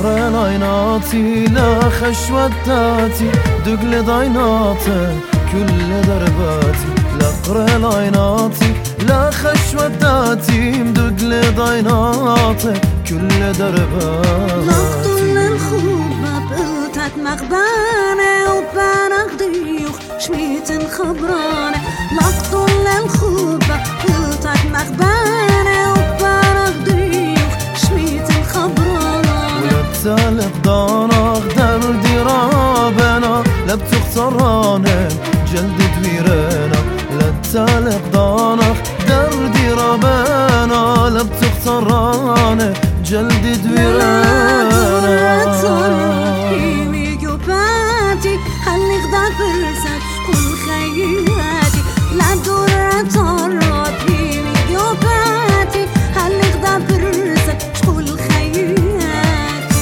لقرا العيناتي لا خشوتاتي دق لضيناتي كل درباتي لقرا العيناتي لا خشوتاتي مدق لضيناتي كل درباتي لقطن الخوبة بقلتك مغبانة وبانك ضيوخ شميتن خبرانة لقطن الخوبة بقلتك مغبانة وبانك ضيوخ شميتن خبرانة ولبتالق داناغ دردي رابنا لبتخسرانة جلد دويرنا لبتالق داناغ دردي رابنا لبتخسرانة جلد دويرنا خلي خضع فرسك كل خياتي لا دورة طرات هيمي جوباتي خلي خضع فرسك كل خياتي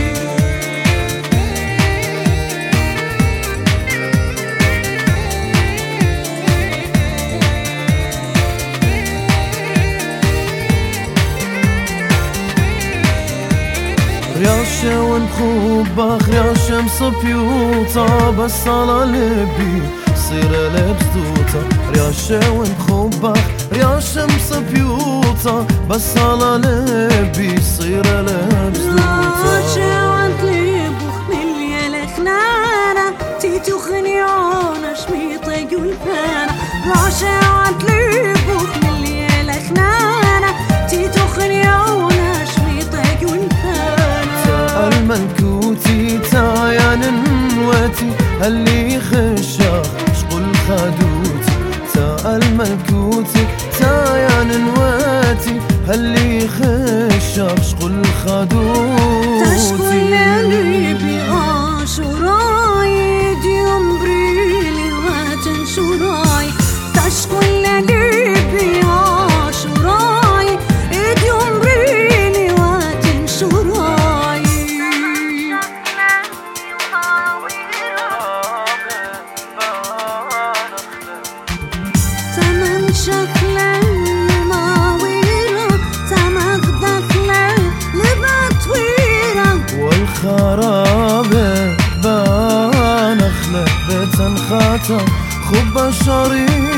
رياشة ونخوبخ رياشة مصبيوطة بس على لبي صير لبزوطة رياشة ونخوبخ رياشة مصبيوطة بس على لبي صير لبزوطة رياشة وانتلبوخ مليا لخنانة تيتو خنيانة شميطة يولفانة رياشة وانتلبوخ مليا لخنانة تيتو خنيانة شميطة يولفانة الملكوتي تايا ننوتي اللي خشاخ شغل خدوتي تا الملكوتي تايا ننوتي اللي خشاخ شغل خدوتي تشكل قلبي شراي ديوم بريلي واتن شراي تشكل قلبي شراي ديوم بريلي واتن شراي تمن شكله ماويرة تمغ دخله لبطويرة والخرابة بانخله بتنخاطة خب شريط